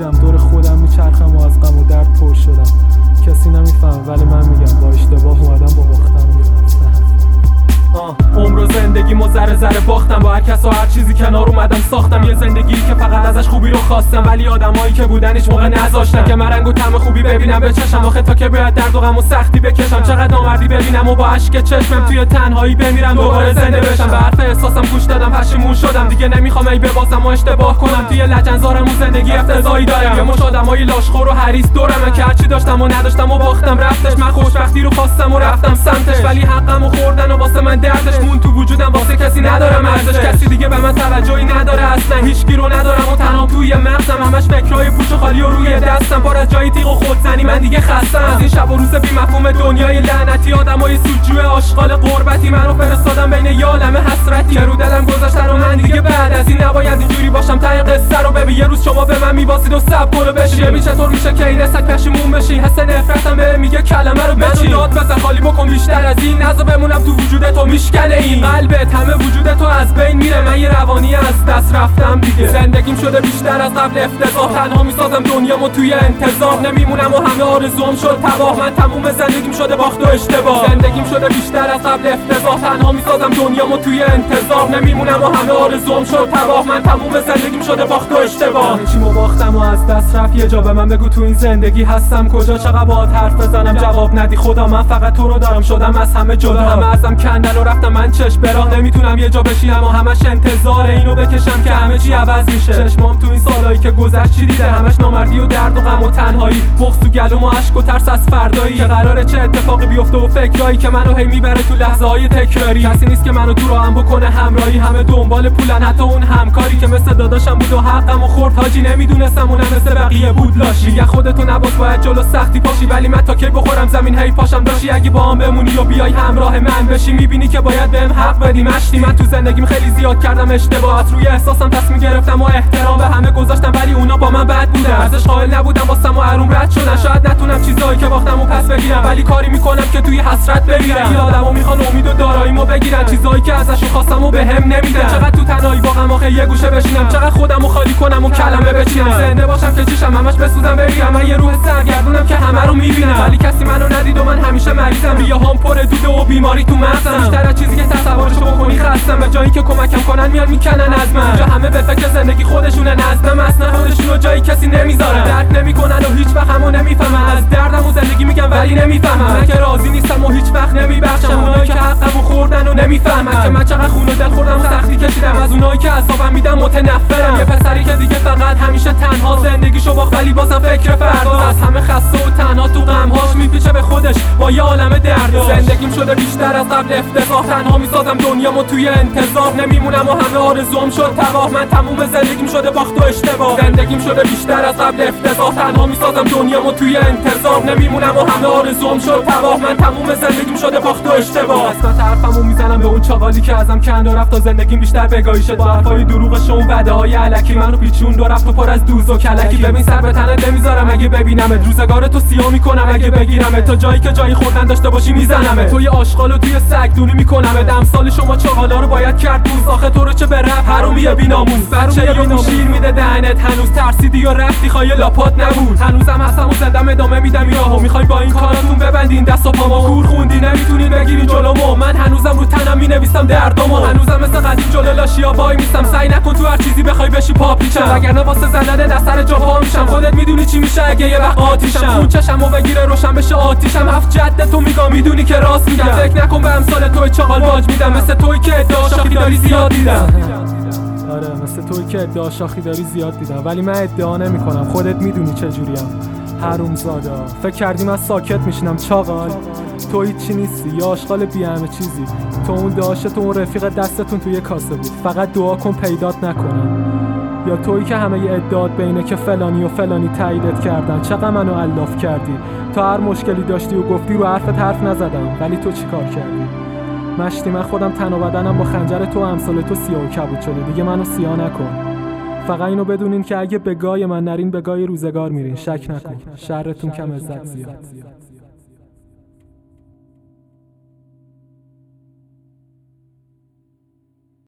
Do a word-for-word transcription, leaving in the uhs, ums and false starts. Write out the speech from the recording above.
اوجم، دور خودم میچرخم و از غم و درد پر شدم. کسی نمیفهم ولی من میگم با اشتباه اومدم با باختم میرم. عمر و زندگیمو ذره ذره باختم، با هر کس و هر چیزی کنار اومدم ساختم. یه زندگی که فقط ازش خوبی رو خواستم، ولی آدمایی که بودن هیچ موقع نذاشتن که من رنگ و طعم خوبی ببینم به چشم. آخه تا که باید درد و غم و سختی بکشم، چقدر نامردی ببینم و با اشک چشمم توی تنهایی بمیرم دوباره زنده بشم. به حرف احساسم گوش دادم، پشیمون شدم، دیگه نمیخوام ای ببازم و اشتباه کنم. توی لجنزارم و زندگی افتضاحی دارم، یه مش آدمای لاشخور و حریص دورم که هرچی داشتم و نداشتم و باختم رفتش. من خوشبختی رو خواستم و رفتم سمتش، ولی حقمو خوردن و واسه من دردش مون تو وجودم. واسه کسی ندارم ارزش، کسی دیگه به من توجهی نداره اصلا. هیچکی رو ندارم و تنها توی مغزم، همش فکرای پوچ و خالی و روی دستم، پر از جای تیغ و خودزنی. من دیگه خستم از این شب و روز بی مفهوم دنیای لعنتی. آدمای سودجو آشغال غربتی منو فرستادن بین یه عالمه حسرتی که رو دلم گذاشتن و من دیگه بعد از این نباید اینجوری باشم. ته قصه رو ببین، یه روز شما به من میباسید و سب کنو بشی. ببین چطور میشه که این رسک پشیمون بشی، حس نفرتم به میگه کلمه رو بچین. داد بزن خالی بکن بیشتر از این، نذار بمونم تو وجود تو میشکنه این قلبت. همه وجود تو از بین میره، من یه روانی از دست رفتم دیگه. زندگیم شده بیشتر از قبل افتضاح، تنها میسازم دنیامو توی انتظار. نمیمونم و همه آرزوام شد تباه، من تموم زندگیم شده باخت و اشتباه. زندگیم شده بیشتر از قبل افتضاح، تنها میسازم دنیامو توی انتظار. نمیمونم و همه آرزوام شد تباه، من تموم زندگیم شده باخت و اشتباه. چیمو باختم و از دست رفت، یه جا به من بگو تو این زندگی هستم کجا؟ چقدر باهات حرف بزنم جواب ندی خدا، من فقط تو رو دارم. شدم از همه جدا، همه ازم کندن و رفتم من چشم به راه. نمیتونم یه جا بشینم و همش انتظار اینو بکشم که همه چی عوض میشه. چشمام تو این سالایی که گذشت چی دیده؟ همش نامردی و درد و غم و تنهایی، بغض تو گلوم و اشک و ترس از فردایی که قراره چه اتفاقی بیفته و فکرایی که منو هی میبره تو لحظه‌های تکراری. کسی نیست که منو تو راهم بکنه همراهی، همه دنبال پولن، حتی اون همکاری که مثل داداشم بود و حقمو خورد. حاجی نمیدونستم اونم مثل بقیه بود لاشی. میگه خودتو نباز باید جلو سختی پاشی، ولی من تا کی بخورم زمین هی پاشم داشی. اگه با هم بمونی و بیای همراه من بشی، میبینی که باید بهم حق بدی. مشتی من تو زندگیم خیلی زیاد کردم اشتباهات، روی احساسم تصمیم گرفتم و احترام به همه گذاشتم، ولی اونا با من بد بودن. ارزش قائل نبودم واسم و حروم رد شدن. شاید نتونم چیزایی که باختم و پس بگیرم، ولی کاری میکنم که توی حسرت بمیرم. این آدمو میخوان امید و داراییمو بگیرن، چیزایی که ازشون خواستم و بهم نمیدن. چقدر تو تنهایی با غم آخه یه گوشه بشینم، چقدر خودمو خالی کنم و کلمه بچینم. زنده باشم که چیشم همش بسوزم بمیرم. من یه روح سرگردونم که همه رو میبینم، ولی کسی منو ندید و من همیشه مریضم. ریه‌هام پر دوده و بیماری تو مغزم، بیشتر از چیزی که تصورشو بکنی خستم. به جایی که کمکم کنن میان میکنن از من. جا همه به فکر زندگی خودشونه، نظم اصلا خودشونو جایی کسی نمیذاره. درک نمیکنن و هیچ وقت همو نمیفهمن. از دردم و زندگی میگم ولی نمیفهمن. من که راضی نیستم و هیچ وقت نمیبخشم اونایی که حقمو خوردن و نمیفهمن که من چقدر خون و دل خوردم و سختی کشیدم. از اونایی که عذابم میدم متنفرم. یه پسری که دیگه فقط همیشه تنها زندگیشو باخت، ولی بازم فکر فردا. از همه خسته و تنها تو غمهاش میپیچه به خودش با یه عالمه درد. زندگیم شده بیشتر از قبل افتضاح، تنها میسازم دنیامو توی انتظار. نمیمونم و همه آرزوام شد تباه، من تموم زندگیم شده باخت و اشتباه. زندگیم شده بیشتر از قبل افتضاح، تنها میسازم دنیامو توی انتظار. نمیمونم و همه آرزوام شد تباه، من تموم زندگیم شده باخت و اشتباه. قسمت حرفمو میزنم به اون چاقالی که ازم کند و رفت تا زندگیم بیشتر بگاهی شد. با حرفای دروغش و وعده‌های الکی منو پیچون و رفت و پر از دوز و کلکی. ببین سر به تنت نمیذارم اگه ببینمت، روزگار تو سیاه میکنم اگه بگیرمت. تا جایی که جایی خوردن داشته باشی میزنمت. توی آشغال و توی سگ دونی میکنمت. امثال شما چاقالا رو باید کرد دوز. آخه تو رو چه به رفت حرومیه بی‌ناموس. بچه یا شیر میده دهنت، هنوز ترسیدی و رفتی خواهی لاپات نبود. هنوزم هستم و زندم ادامه میدم راهو. میخوای با این کاراتون ببندین دست و پامو، کور خوندی نمیتونین بگیرین جلومو. من هنوزم رو تنم مینویسم دردامو، هنوزم مثل قدیم جلو لاشیا وای میستم. سعی نکن تو هر چیزی بخوای بشی پاپیچم، وگرنه واسه زندن دستر جا پا میشم. خودت میدونی چی میشه اگه یه وقت آتیشم. خون چشمو بگیره روشن بشه آتیشم. هفت جد تو میگم میدونی که راست میگم. فکر نکن به امثال توی چاقال باج میدم، مثل توی که ادعا شاخی داری زیاد دیدم. آره مثل توی که ادعا شاخی داری زیاد دیدم، ولی من ادعا نمیکنم. خودت میدونی چه جوریم حرومزاده. فکر کردیم از ساکت میشینم چاقال؟ تو هیچی نیستی، یا آشغال بی همه چیزی. تو اون داشته تو اون رفیق دستتون توی کاسه بود، فقط دعا کن پیدات نکنن. یا تویی که همه ی ادعات بینه که فلانی و فلانی تاییدت کردن. چقدر منو الاف کردی، تا هر مشکلی داشتی و گفتی رو حرفت حرف نزدم، ولی تو چی کار کردی؟ مشتی من خودم تن و بدنم با خنجر تو امثال تو سیاه و کبود شده، دیگه منو سیاه نکن. فقط اینو بدونین که اگه به گای من نرین به گای روزگار میرین. شک نکن شرتون کم عزت زیاد.